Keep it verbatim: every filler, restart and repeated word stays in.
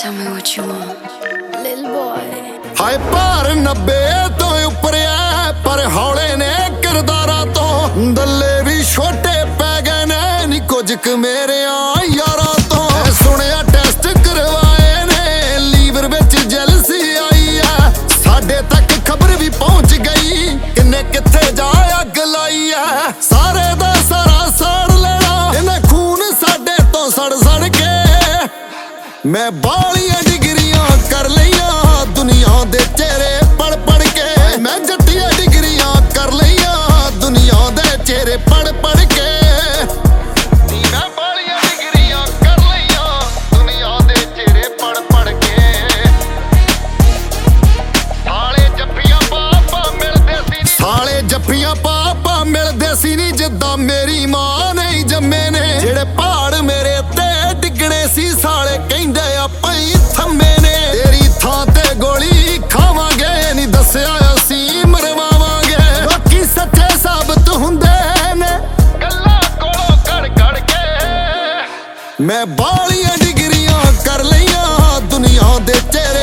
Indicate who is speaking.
Speaker 1: Tell me what you want, little boy.
Speaker 2: ਹਾਏ ਭਾਰ ਨੱਬੇ ਤੋਂ ਉੱਪਰ ਐ ਪਰ ਹੌਲੇ ਨੇ ਕਿਰਦਾਰਾਂ ਤੋਂ ਦੱਲੇ ਵੀ ਛੋਟੇ ਪੈ ਗਏ ਨੇ ਨੀ ਕੁਝ ਕੁ ਮੇਰਿਆਂ ਯਾਰਾਂ ਤੋਂ ਸੁਣਿਆ ਟੈਸਟ ਕਰਵਾਏ ਨੇ ਲੀਵਰ ਵਿੱਚ ਜੈਲਸੀ ਆਈ ਐ ਸਾਡੇ ਤੱਕ ਖਬਰ ਵੀ ਪਹੁੰਚ ਗਈ ਕਿੰਨੇ ਕਿੱਥੇ ਜਾ ਅੱਗ ਲਾਈ ਐ ਸਾਰੇ ਦਾ ਸਾਰਾ ਸਾੜ ਲੈਣਾ ਇਹਨੇ ਖੂਨ ਸਾਡੇ ਤੋਂ ਸੜ ਸੜ ਕੇ ਮੈਂ ਬਾਲੀਆਂ ਡਿਗਰੀਆਂ ਕਰ ਲਈਆਂ ਦੁਨੀਆ ਦੇ ਚਿਹਰੇ ਪੜ ਪੜ ਕੇ ਮੈਂ ਜੱਟੀਆਂ ਡਿਗਰੀਆਂ ਕਰ ਲਈਆਂ ਦੁਨੀਆ ਦੇ ਚਿਹਰੇ ਪੜ ਪੜ ਕੇ ਨੀ ਮੈਂ ਬਾਲੀਆਂ ਡਿਗਰੀਆਂ ਕਰ ਲਈਆਂ ਦੁਨੀਆ ਦੇ ਚਿਹਰੇ ਪੜ ਪੜ ਕੇ ਸਾਲੇ ਜੱਫੀਆਂ ਪਾਪਾ ਮਿਲਦੇ ਸੀ ਸਾਲੇ ਜੱਫੀਆਂ ਪਾਪਾ ਮਿਲਦੇ ਸੀ ਨੀ ਜਿੱਦਾਂ ਮੇਰੀ ਮਾਂ ਨਹੀਂ ਜੰਮੇ ਨੇ ਜਿਹੜੇ ਪਹਾੜ ਮੇਰੇ ਤੇ ਡਿੱਗਣੇ ਸੀ ਸਾਲੇ ਕਹਿੰਦੇ ਆਪਾਂ ਹੀ ਥੰਮੇ ਨੇ ਤੇਰੀ ਥਾਂ ਤੇ ਗੋਲੀ ਖਾਵਾਂਗੇ ਨੀ ਦੱਸਿਆ ਅਸੀਂ ਮਰਵਾਵਾਂਗੇ ਬਾਕੀ ਸੱਚੇ ਸਾਬਤ ਹੁੰਦੇ ਨੇ ਗੱਲਾਂ ਕੋਲੋਂ ਕੜ ਕੜ ਕੇ ਮੈਂ ਬਾਲੀਆਂ ਡਿਗਰੀਆਂ ਕਰ ਲਈਆਂ ਦੁਨੀਆ ਦੇ ਚਿਹਰੇ